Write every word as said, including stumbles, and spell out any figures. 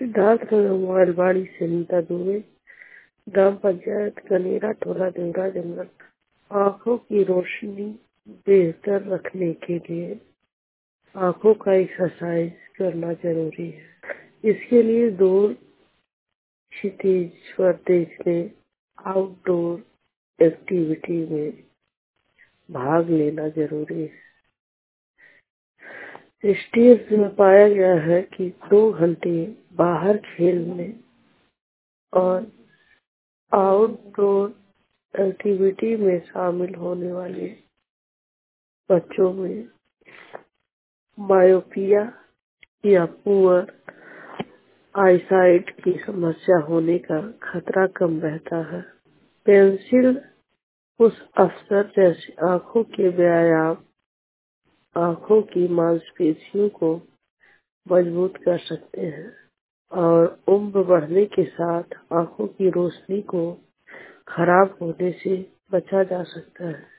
सिद्धार्थनगर मोबाइलवाड़ी से नीता दुबे, ग्राम पंचायत कनेरा, टोला देवरा जंगल। आंखों की रोशनी बेहतर रखने के लिए आंखों का एक्सरसाइज करना जरूरी है। इसके लिए दूर क्षितिज पर देखने आउटडोर एक्टिविटी में भाग लेना जरूरी है। स्टडीज में पाया गया है कि दो घंटे बाहर खेलने और आउटडोर एक्टिविटी में शामिल होने वाले बच्चों में मायोपिया या पुअर आईसाइट की समस्या होने का खतरा कम रहता है। पेंसिल उस अवसर जैसे आंखों के व्यायाम आंखों की मांसपेशियों को मजबूत कर सकते हैं और उम्र बढ़ने के साथ आंखों की रोशनी को खराब होने से बचा जा सकता है।